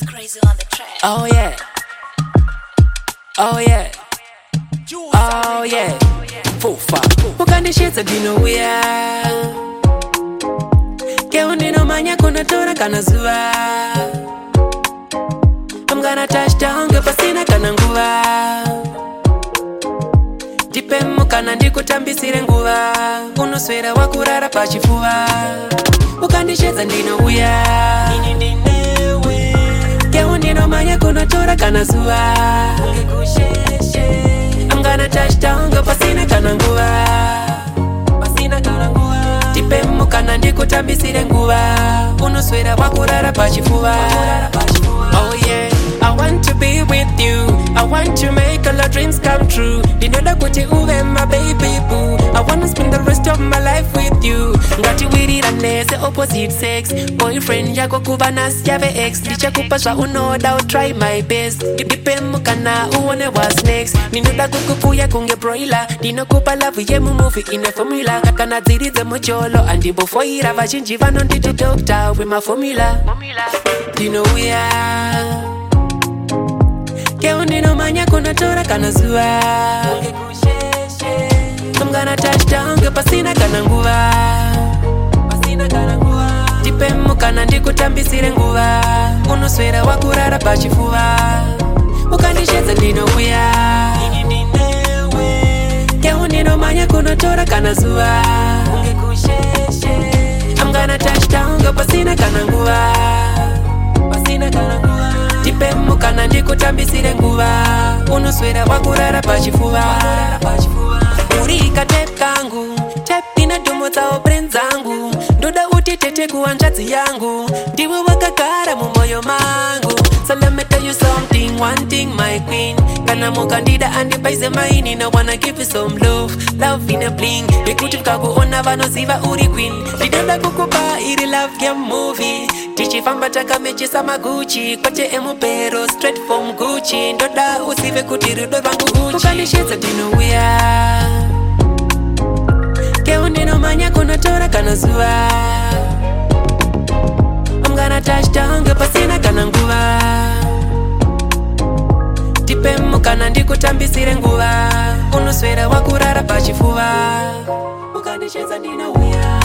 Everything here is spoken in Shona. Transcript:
Crazy on the track. Oh yeah. Oh yeah. Oh yeah. Fufa. Ukandishitsa dino wea. Keo nino manya kuna tora kana zuwa. I'm gonna touch down pasina kana nguva. Dipemu kana ndikutambisire nguva. Unoswera wakurara pachifuva. Ukandishitsa dino wea. Keo nino manya kuna tora kana zuwa. I'm gonna touch down pasina kana nguva. Dipemu kana ndikutambisire nguva. Unoswera wakurara pachifuva. Oh yeah, I want to be with you. I want to make all our dreams come true. Dinoda kuti uve my baby boo. I wanna spend the rest of my life with you. Ngati wirira nese opposite sex. Boyfriend yako kuva nasi yave ex. Ndichakupa zva unoda, I'll try my best. Dipemu kana uone what's next. Ninoda kukufuya kunge broiler. Dinokupa love yemu movie in a formula. Kana dziridze mucholo andibofoira. Vachinji vanonditi doctor with my formula. Dino we are. Keo nino manya kuna tora kana zuwa. I'm gonna touch down pasina kana nguva. Dipemu kana ndikutambisire nguva. Unoswera wakurara pachifuva. Ukandishitsa dino we are. Keo nino manya kuna tora kana zuwa. I'm gonna touch down pasina kana nguva. Dipemu kana ndikutambisire nguva. Unoswera wakurara pachifuva. Urika tape kangu. Tape ina domo tsao brains zangu. Ndoda uti tete kuwanjadzi yangu. Ndiwe wakagara mumoyo mangu. So let me tell you something, one thing my queen. Kana mukandida andipaize maini. I wanna give you some love, love in a bling. Bekuti vikakuona vanoziva uri queen. Ndinoda kukupa iri love game movie. Tichifamba takamechisa maguchi. Kwate emupero straight from Gucci. Ndoda usive kuti rudo rwangu uchi. Ukandishitsa dino wea. Keo nino manya kuna tora kana zuwa. I'm gonna touch down pasina kana nguva. Dipemu kana ndikutambisire nguva. Unoswera wakurara pachifuva. Ukandishitsa dino wea.